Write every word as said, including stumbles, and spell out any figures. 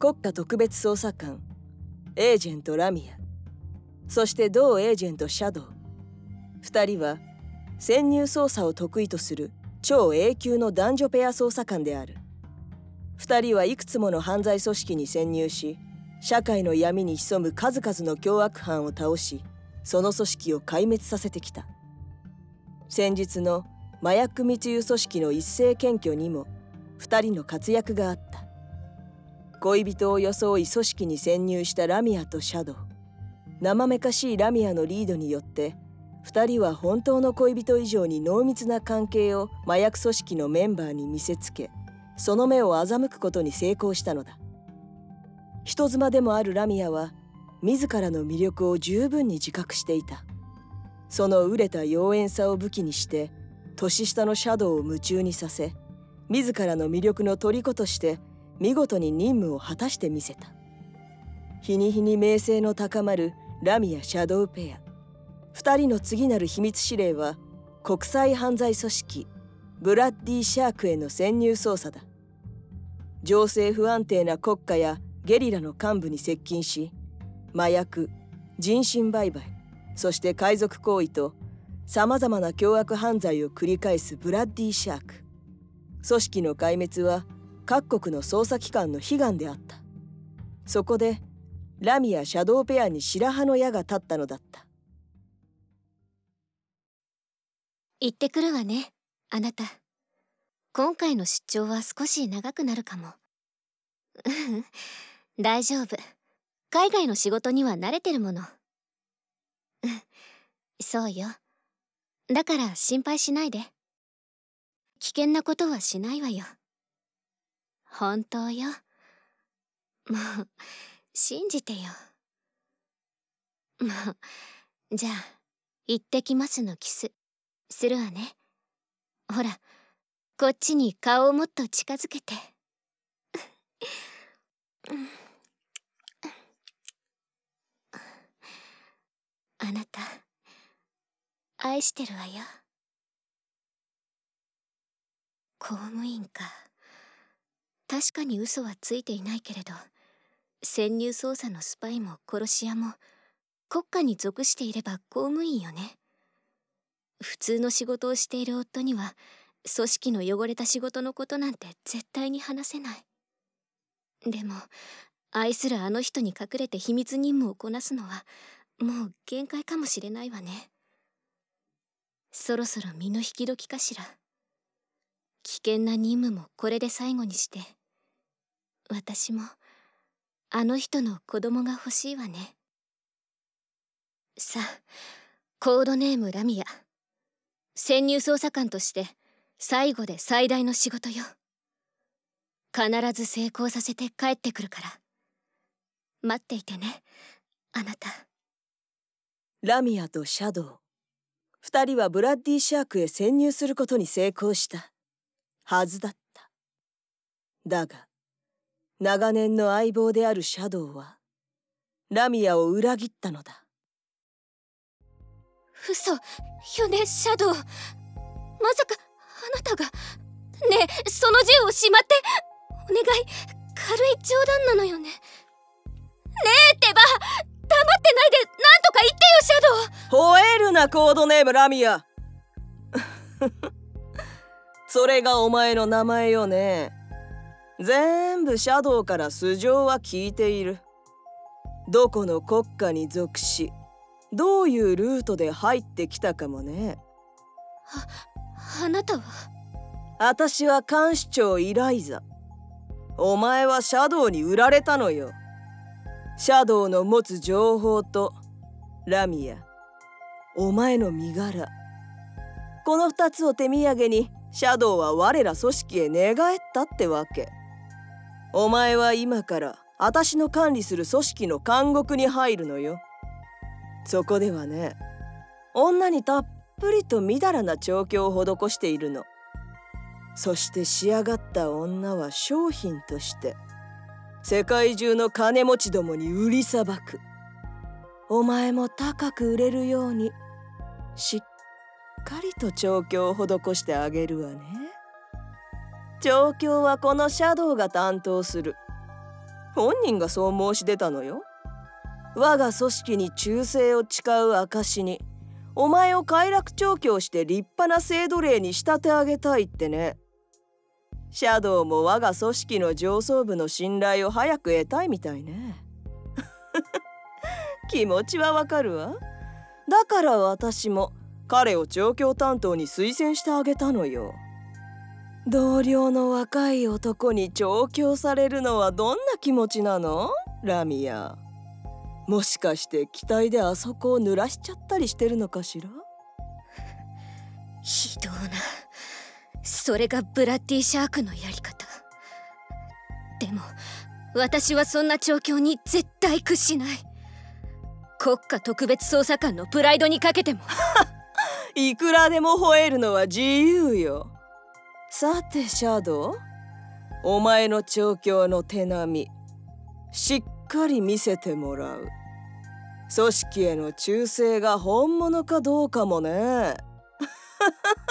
国家特別捜査官エージェントラミア、そして同エージェントシャドウ。二人は潜入捜査を得意とする超 A 級の男女ペア捜査官である。二人はいくつもの犯罪組織に潜入し、社会の闇に潜む数々の凶悪犯を倒し、その組織を壊滅させてきた。先日の麻薬密輸組織の一斉検挙にも二人の活躍があった。恋人を装い組織に潜入したラミアとシャドウ。生めかしいラミアのリードによって二人は本当の恋人以上に濃密な関係を麻薬組織のメンバーに見せつけ、その目を欺くことに成功したのだ。人妻でもあるラミアは自らの魅力を十分に自覚していた。その熟れた妖艶さを武器にして年下のシャドウを夢中にさせ、自らの魅力の虜として見事に任務を果たしてみせた。日に日に名声の高まるラミア・シャドウペア。二人の次なる秘密指令は国際犯罪組織ブラッディ・シャークへの潜入捜査だ。情勢不安定な国家やゲリラの幹部に接近し、麻薬、人身売買、そして海賊行為とさまざまな凶悪犯罪を繰り返すブラッディ・シャーク。組織の壊滅は各国の捜査機関の悲願であった。そこでラミア・シャドウペアに白羽の矢が立ったのだった。 行ってくるわね、あなた。今回の出張は少し長くなるかも。大丈夫。海外の仕事には慣れてるもの。そうよ。だから心配しないで。危険なことはしないわよ。本当よ。もう信じてよ。もうじゃあ行ってきますのキスするわね。ほら、こっちに顔をもっと近づけて。あなた愛してるわよ。公務員か。確かに嘘はついていないけれど、潜入捜査のスパイも殺し屋も国家に属していれば公務員よね。普通の仕事をしている夫には組織の汚れた仕事のことなんて絶対に話せない。でも愛するあの人に隠れて秘密任務をこなすのはもう限界かもしれないわね。そろそろ身の引き時かしら。危険な任務もこれで最後にして、私もあの人の子供が欲しいわね。さあ、コードネームラミア。潜入捜査官として最後で最大の仕事よ。必ず成功させて帰ってくるから待っていてね、あなた。 ラミアとシャドウ、二人はブラッディ・シャークへ潜入することに成功したはずだった。だが長年の相棒であるシャドウはラミアを裏切ったのだ。 嘘よね、シャドウ。まさかあなたが。ねえ、その銃をしまって。お願い、軽い冗談なのよね。ねえってば、黙ってないでなんとか言ってよ、シャドウ。 吠えるな、コードネームラミア。それがお前の名前よね。全部シャドウから素性は聞いている。どこの国家に属し、どういうルートで入ってきたかもね。 あ、あなたは？ 私は監視長イライザ。お前はシャドウに売られたのよ。シャドウの持つ情報とラミア、お前の身柄、この二つを手土産にシャドウは我ら組織へ寝返ったってわけ。お前は今から私の管理する組織の監獄に入るのよ。そこではね、女にたっぷりとみだらな調教を施しているの。そして仕上がった女は商品として世界中の金持ちどもに売りさばく。お前も高く売れるようにしっかりと調教を施してあげるわね。調教はこのシャドウが担当する。 本人がそう申し出たのよ。我が組織に忠誠を誓う証にお前を快楽調教して立派な制度令に仕立て上げたいってね。シャドウも我が組織の上層部の信頼を早く得たいみたいね。気持ちはわかるわ。だから私も彼を調教担当に推薦してあげたのよ。同僚の若い男に調教されるのはどんな気持ちなの、ラミア。もしかして期待であそこを濡らしちゃったりしてるのかしら。 非道な。それがブラッディシャークのやり方。でも私はそんな調教に絶対屈しない。国家特別捜査官のプライドにかけても。 いくらでも吠えるのは自由よ。さてシャドウ、お前の調教の手並みしっかり見せてもらう。組織への忠誠が本物かどうかもね。